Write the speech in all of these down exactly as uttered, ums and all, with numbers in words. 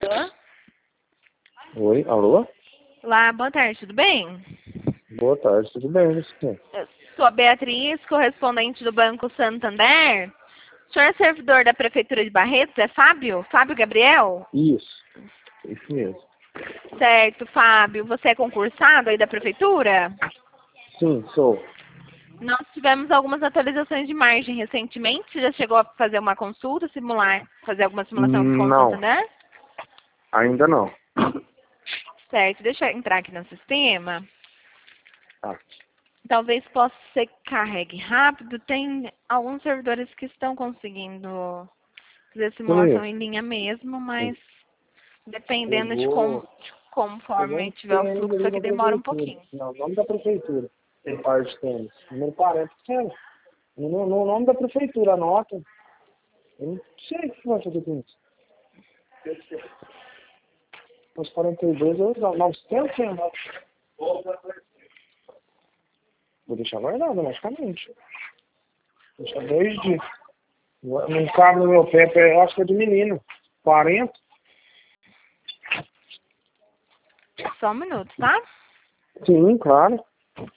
Alô? Oi, alô? Olá, boa tarde, tudo bem? Boa tarde, tudo bem, você? Eu sou a Beatriz, correspondente do Banco Santander. O senhor é servidor da Prefeitura de Barretos, é Fábio? Fábio Gabriel? Isso, isso mesmo. Certo, Fábio. Você é concursado aí da Prefeitura? Sim, sou. Nós tivemos algumas atualizações de margem recentemente. Você já chegou a fazer uma consulta, simular, fazer alguma simulação com o Não, Santander? ainda não. Certo, deixa eu entrar aqui no sistema. Tá. Talvez possa ser que carregue rápido. Tem alguns servidores que estão conseguindo fazer simulação Sim, em linha mesmo, mas eu dependendo de como, vou... de Eu vou conforme em tiver o tênis fluxo ali aqui, na demora um prefeitura. pouquinho. Não, o nome da prefeitura. Tem par de tênis. Número quarenta, sério. No, no nome da prefeitura, anota. Eu não sei o que vai fazer com isso. Os quarenta e dois, eu não. novecentos, hein? Vou deixar guardado, logicamente. Vou deixar dois dias. Não cabe no meu pé, eu acho que é de menino. quarenta. Só um minuto, tá? Sim, claro.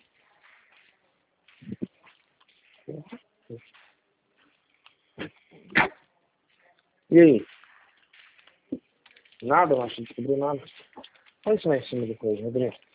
E aí? Nada, eu acho que não descobriu nada. Olha isso lá em cima depois, Rodrigo.